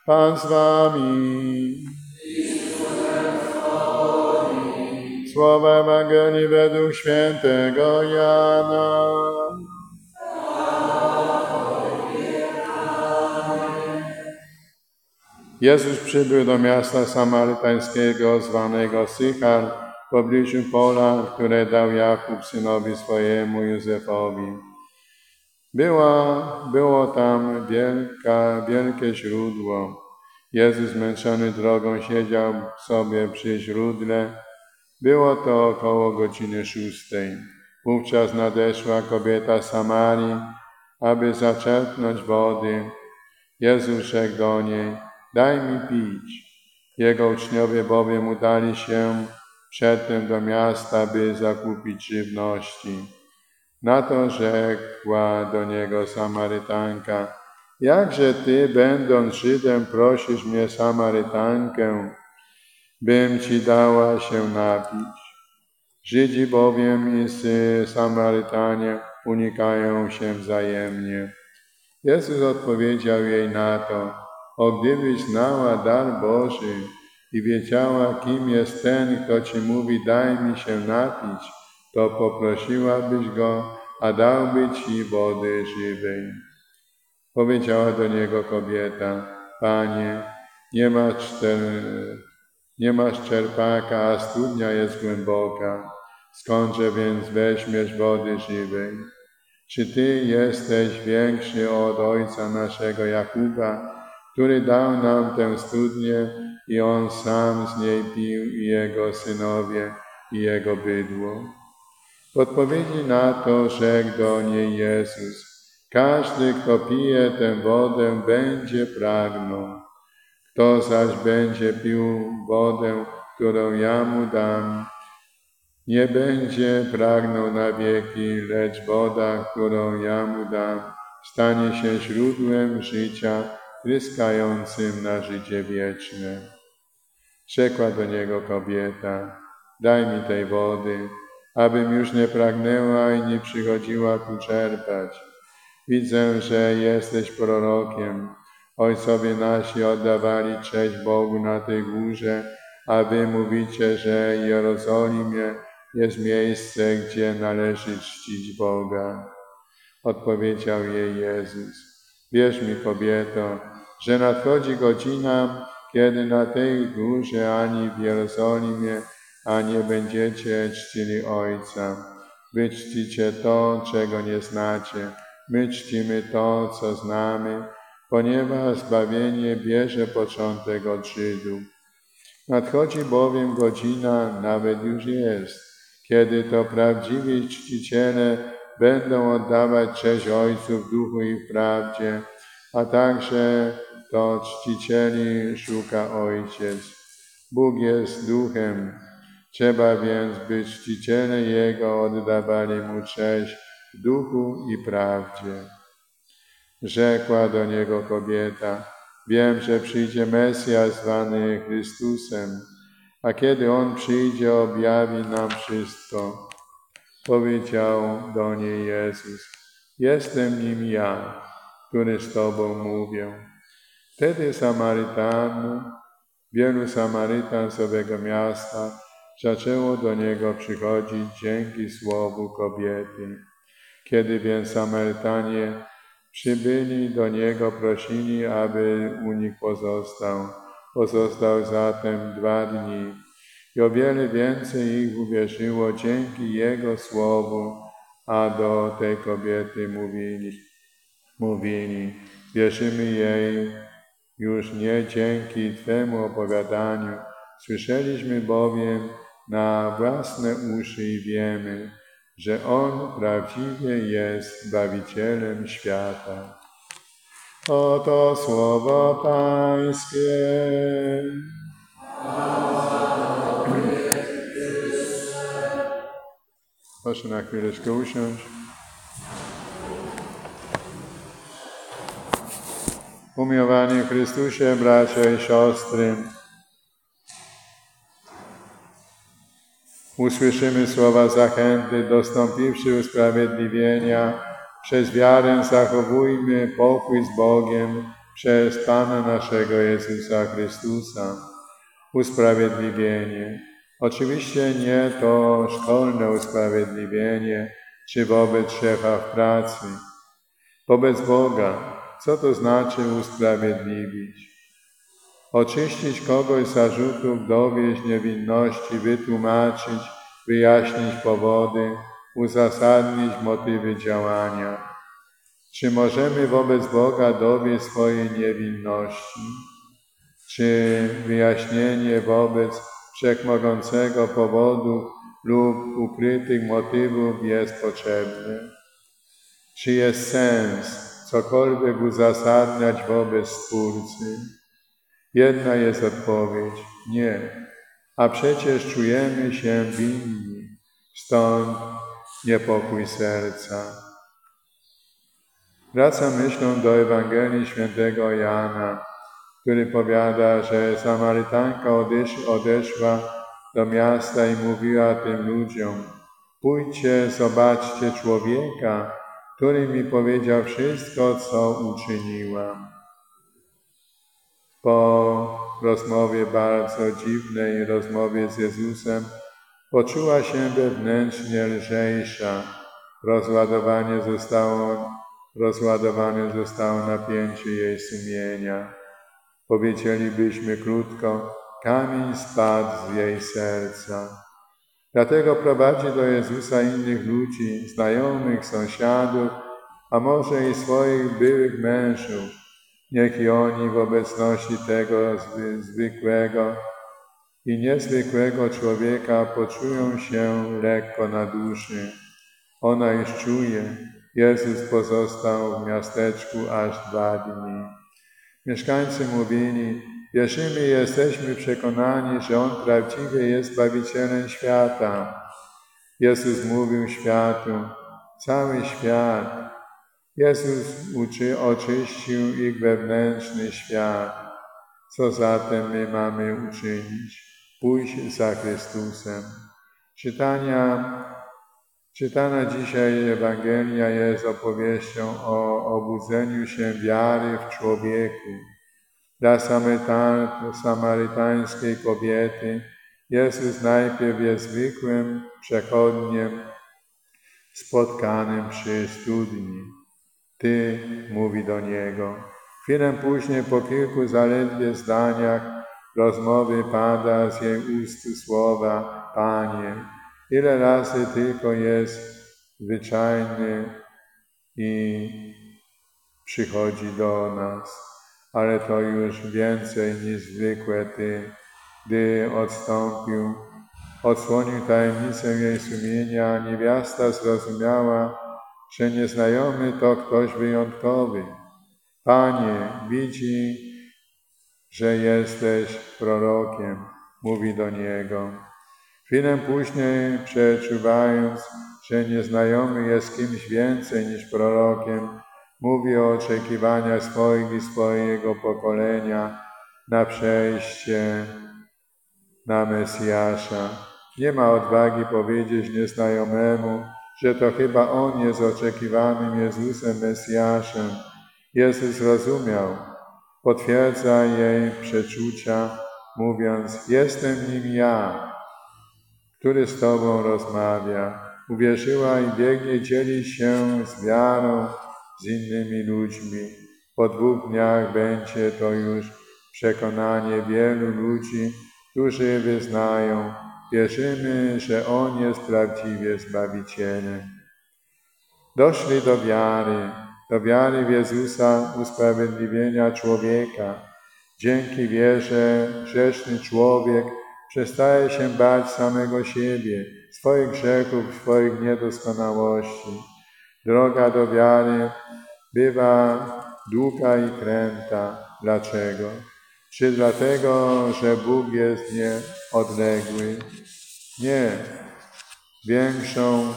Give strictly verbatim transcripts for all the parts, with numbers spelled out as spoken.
Pan z wami. Słowa Ewangelii według świętego Jana. Jezus przybył do miasta samarytańskiego zwanego Sychar w pobliżu pola, które dał Jakub synowi swojemu Józefowi. Była, było tam wielka, wielkie źródło. Jezus zmęczony drogą siedział sobie przy źródle. Było to około godziny szóstej. Wówczas nadeszła kobieta z Samarii, aby zaczerpnąć wody. Jezus rzekł do niej: daj mi pić. Jego uczniowie bowiem udali się przedtem do miasta, by zakupić żywności. Na to rzekła do niego Samarytanka: jakże ty, będąc Żydem, prosisz mnie, Samarytankę, bym ci dała się napić? Żydzi bowiem i Samarytanie unikają się wzajemnie. Jezus odpowiedział jej na to: o gdybyś znała dar Boży i wiedziała, kim jest ten, kto ci mówi, daj mi się napić, to poprosiłabyś go, a dałby ci wody żywej. Powiedziała do niego kobieta: Panie, nie masz, czter... nie masz czerpaka, a studnia jest głęboka. Skądże więc weźmiesz wody żywej? Czy ty jesteś większy od ojca naszego Jakuba, który dał nam tę studnię i on sam z niej pił, i jego synowie, i jego bydło? W odpowiedzi na to rzekł do niej Jezus: każdy, kto pije tę wodę, będzie pragnął. Kto zaś będzie pił wodę, którą ja mu dam, nie będzie pragnął na wieki, lecz woda, którą ja mu dam, stanie się źródłem życia, tryskającym na życie wieczne. Rzekła do niego kobieta: daj mi tej wody, abym już nie pragnęła i nie przychodziła tu czerpać. Widzę, że jesteś prorokiem. Ojcowie nasi oddawali cześć Bogu na tej górze, a wy mówicie, że w Jerozolimie jest miejsce, gdzie należy czcić Boga. Odpowiedział jej Jezus: wierz mi, kobieto, że nadchodzi godzina, kiedy na tej górze ani w Jerozolimie, a nie będziecie czcili Ojca. Wy czcicie to, czego nie znacie. My czcimy to, co znamy, ponieważ zbawienie bierze początek od Żydów. Nadchodzi bowiem godzina, nawet już jest, kiedy to prawdziwi czciciele będą oddawać cześć Ojcu w duchu i w prawdzie, a także to czcicieli szuka Ojciec. Bóg jest duchem, trzeba więc, by czciciele Jego oddawali Mu cześć w duchu i prawdzie. Rzekła do niego kobieta: wiem, że przyjdzie Mesjasz zwany Chrystusem, a kiedy On przyjdzie, objawi nam wszystko. Powiedział do niej Jezus: jestem nim ja, który z Tobą mówię. Wtedy Samarytan, wielu Samarytan z owego miasta zaczęło do Niego przychodzić dzięki słowu kobiety. Kiedy więc Samarytanie przybyli do Niego, prosili, aby u nich pozostał. Pozostał zatem dwa dni i o wiele więcej ich uwierzyło dzięki Jego słowu, a do tej kobiety mówili, mówili: wierzymy jej już nie dzięki Twemu opowiadaniu, słyszeliśmy bowiem na własne uszy i wiemy, że On prawdziwie jest Zbawicielem świata. Oto słowo Pańskie. Proszę na chwileczkę usiąść. Umiłowani w Chrystusie, bracia i siostry, usłyszymy słowa zachęty: dostąpiwszy usprawiedliwienia, przez wiarę zachowujmy pokój z Bogiem przez Pana naszego Jezusa Chrystusa, usprawiedliwienie. Oczywiście nie to szkolne usprawiedliwienie, czy wobec szefa w pracy. Wobec Boga, co to znaczy usprawiedliwić? Oczyścić kogoś z zarzutów, dowieść niewinności, wytłumaczyć, wyjaśnić powody, uzasadnić motywy działania. Czy możemy wobec Boga dowieść swojej niewinności? Czy wyjaśnienie wobec wszechmogącego powodu lub ukrytych motywów jest potrzebne? Czy jest sens cokolwiek uzasadniać wobec Stwórcy? Jedna jest odpowiedź – nie. A przecież czujemy się winni, stąd niepokój serca. Wracam myślą do Ewangelii Świętego Jana, który powiada, że Samarytanka odesz- odeszła do miasta i mówiła tym ludziom: pójdźcie, zobaczcie człowieka, który mi powiedział wszystko, co uczyniłam. Po rozmowie, bardzo dziwnej rozmowie z Jezusem, poczuła się wewnętrznie lżejsza. Rozładowanie zostało, rozładowane zostało napięcie jej sumienia. Powiedzielibyśmy krótko, kamień spadł z jej serca. Dlatego prowadzi do Jezusa innych ludzi, znajomych, sąsiadów, a może i swoich byłych mężów. Niech i oni w obecności tego zwykłego i niezwykłego człowieka poczują się lekko na duszy. Ona już czuje, Jezus pozostał w miasteczku aż dwa dni. Mieszkańcy mówili: wierzymy i jesteśmy przekonani, że On prawdziwie jest Zbawicielem świata. Jezus mówił światu: cały świat. Jezus uczy, oczyścił ich wewnętrzny świat. Co zatem my mamy uczynić? Pójść za Chrystusem. Czytania, czytana dzisiaj Ewangelia jest opowieścią o obudzeniu się wiary w człowieku. Dla samarytańskiej kobiety Jezus najpierw jest zwykłym przechodniem spotkanym przy studni. Ty, mówi do Niego. Chwilę później, po kilku zaledwie zdaniach rozmowy, pada z jej ust słowa: Panie. Ile razy tylko jest zwyczajny i przychodzi do nas, ale to już więcej niż zwykłe Ty, gdy odstąpił, odsłonił tajemnicę jej sumienia, niewiasta zrozumiała, że nieznajomy to ktoś wyjątkowy. Panie, widzi, że jesteś prorokiem, mówi do Niego. Chwilę później, przeczuwając, że nieznajomy jest kimś więcej niż prorokiem, mówi o oczekiwaniach swoich i swojego pokolenia na przejście na Mesjasza. Nie ma odwagi powiedzieć nieznajomemu, że to chyba On jest oczekiwanym Jezusem Mesjaszem. Jezus rozumiał, potwierdza jej przeczucia, mówiąc: jestem nim ja, który z Tobą rozmawia. Uwierzyła i biegnie dzielić się z wiarą z innymi ludźmi. Po dwóch dniach będzie to już przekonanie wielu ludzi, którzy wyznają: wierzymy, że On jest prawdziwie Zbawicielem. Doszli do wiary, do wiary w Jezusa, usprawiedliwienia człowieka. Dzięki wierze grzeszny człowiek przestaje się bać samego siebie, swoich grzechów, swoich niedoskonałości. Droga do wiary bywa długa i kręta. Dlaczego? Czy dlatego, że Bóg jest nieodległy? Nie. Większą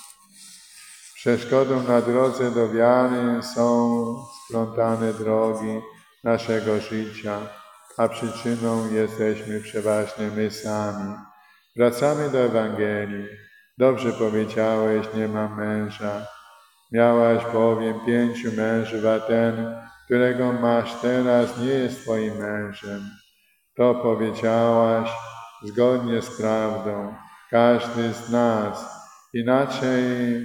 przeszkodą na drodze do wiary są splątane drogi naszego życia, a przyczyną jesteśmy przeważnie my sami. Wracamy do Ewangelii. Dobrze powiedziałeś, nie mam męża. Miałaś bowiem pięciu mężów, a ten, którego masz teraz, nie jest Twoim mężem. To powiedziałaś zgodnie z prawdą. Każdy z nas inaczej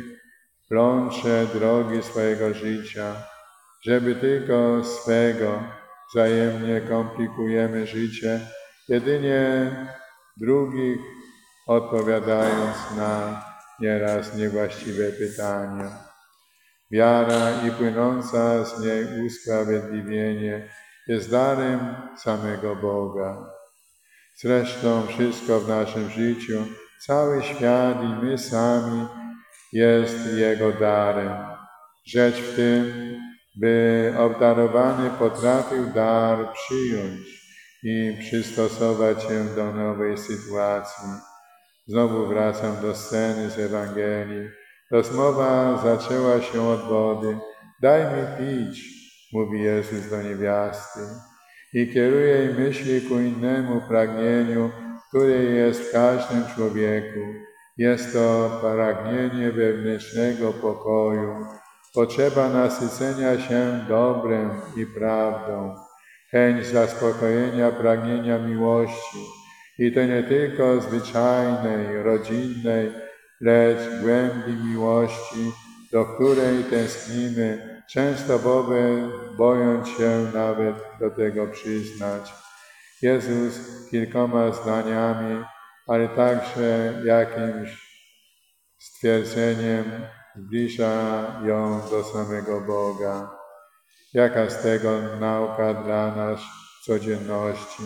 plącze drogi swojego życia, żeby tylko swego wzajemnie komplikujemy życie, jedynie drugich odpowiadając na nieraz niewłaściwe pytania. Wiara i płynąca z niej usprawiedliwienie jest darem samego Boga. Zresztą wszystko w naszym życiu, cały świat i my sami jest Jego darem. Rzecz w tym, by obdarowany potrafił dar przyjąć i przystosować się do nowej sytuacji. Znowu wracam do sceny z Ewangelii. Rozmowa zaczęła się od wody. Daj mi pić, mówi Jezus do niewiasty. I kieruje jej myśli ku innemu pragnieniu, które jest w każdym człowieku. Jest to pragnienie wewnętrznego pokoju, potrzeba nasycenia się dobrem i prawdą, chęć zaspokojenia pragnienia miłości. I to nie tylko zwyczajnej, rodzinnej, lecz głębi miłości, do której tęsknimy, często bowiem bojąc się nawet do tego przyznać. Jezus kilkoma zdaniami, ale także jakimś stwierdzeniem zbliża ją do samego Boga. Jaka z tego nauka dla nas w codzienności?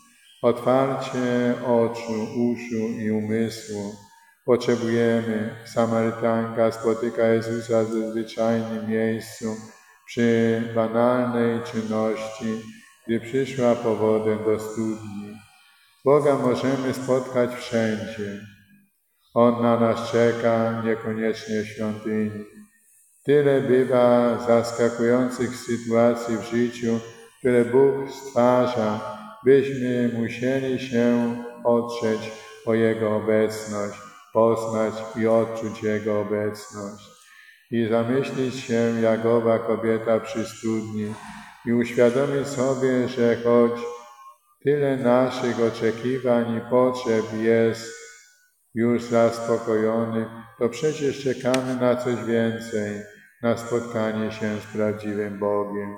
Otwarcie oczu, uszu i umysłu potrzebujemy. Samarytanka spotyka Jezusa w zwyczajnym miejscu przy banalnej czynności, gdy przyszła po wodę do studni. Boga możemy spotkać wszędzie. On na nas czeka, niekoniecznie w świątyni. Tyle bywa zaskakujących sytuacji w życiu, które Bóg stwarza, byśmy musieli się otrzeć o Jego obecność, poznać i odczuć Jego obecność. I zamyślić się jak owa kobieta przy studni i uświadomić sobie, że choć tyle naszych oczekiwań i potrzeb jest już zaspokojonych, to przecież czekamy na coś więcej, na spotkanie się z prawdziwym Bogiem.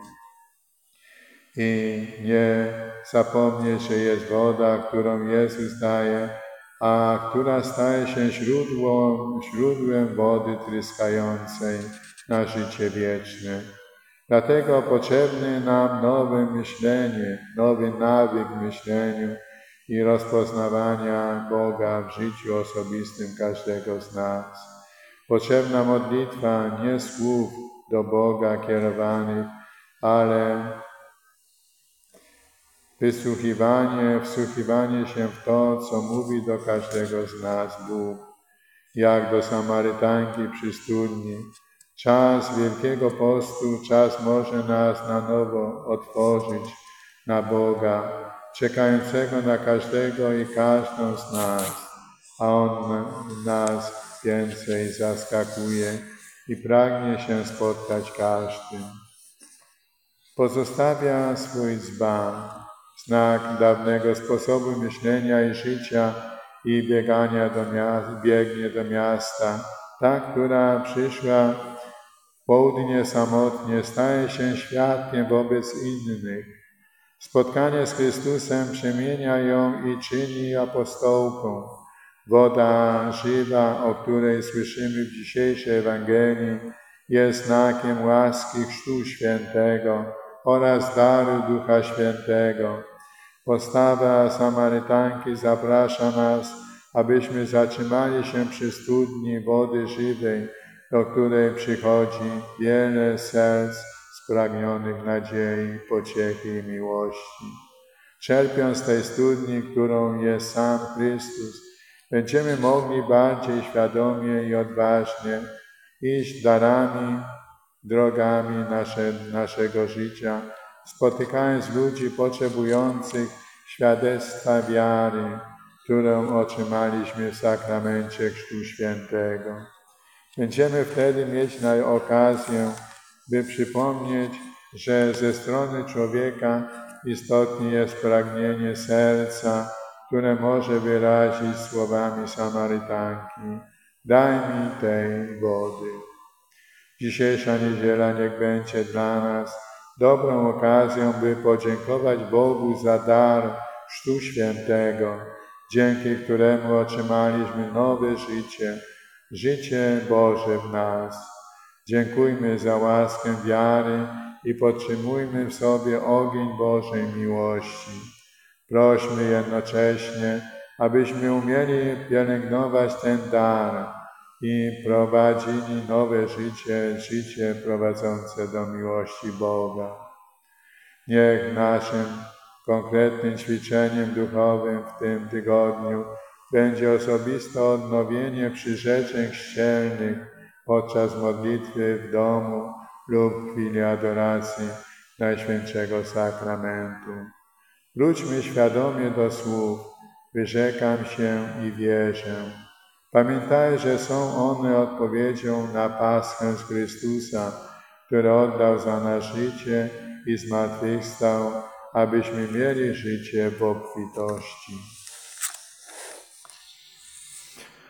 I nie zapomnieć, że jest woda, którą Jezus daje, a która staje się źródłem, źródłem wody tryskającej na życie wieczne. Dlatego potrzebne nam nowe myślenie, nowy nawyk myśleniu i rozpoznawania Boga w życiu osobistym każdego z nas. Potrzebna modlitwa nie słów do Boga kierowanych, ale wysłuchiwanie, wsłuchiwanie się w to, co mówi do każdego z nas Bóg, jak do Samarytanki przy studni. Czas Wielkiego Postu, czas może nas na nowo otworzyć na Boga, czekającego na każdego i każdą z nas, a On nas więcej zaskakuje i pragnie się spotkać każdym. Pozostawia swój dzban, znak dawnego sposobu myślenia i życia i biegania do miasta, biegnie do miasta. Ta, która przyszła w południe samotnie, staje się świadkiem wobec innych. Spotkanie z Chrystusem przemienia ją i czyni apostołką. Woda żywa, o której słyszymy w dzisiejszej Ewangelii, jest znakiem łaski Chrztu Świętego oraz daru Ducha Świętego. Postawa Samarytanki zaprasza nas, abyśmy zatrzymali się przy studni wody żywej, do której przychodzi wiele serc spragnionych nadziei, pociechy i miłości. Czerpiąc z tej studni, którą jest sam Chrystus, będziemy mogli bardziej świadomie i odważnie iść darami, drogami nasze, naszego życia, spotykając ludzi potrzebujących świadectwa wiary, którą otrzymaliśmy w sakramencie Chrztu Świętego. Będziemy wtedy mieć na okazję, by przypomnieć, że ze strony człowieka istotnie jest pragnienie serca, które może wyrazić słowami Samarytanki: daj mi tej wody. Dzisiejsza niedziela niech będzie dla nas dobrą okazją, by podziękować Bogu za dar Chrztu Świętego, dzięki któremu otrzymaliśmy nowe życie, życie Boże w nas. Dziękujmy za łaskę wiary i podtrzymujmy w sobie ogień Bożej miłości. Prośmy jednocześnie, abyśmy umieli pielęgnować ten dar i prowadzili nowe życie, życie prowadzące do miłości Boga. Niech naszym konkretnym ćwiczeniem duchowym w tym tygodniu będzie osobiste odnowienie przyrzeczeń chrzcielnych podczas modlitwy w domu lub w chwili adoracji Najświętszego Sakramentu. Wróćmy świadomie do słów: wyrzekam się i wierzę. Pamiętaj, że są one odpowiedzią na Paschę z Chrystusa, który oddał za nas życie i zmartwychwstał, abyśmy mieli życie w obfitości.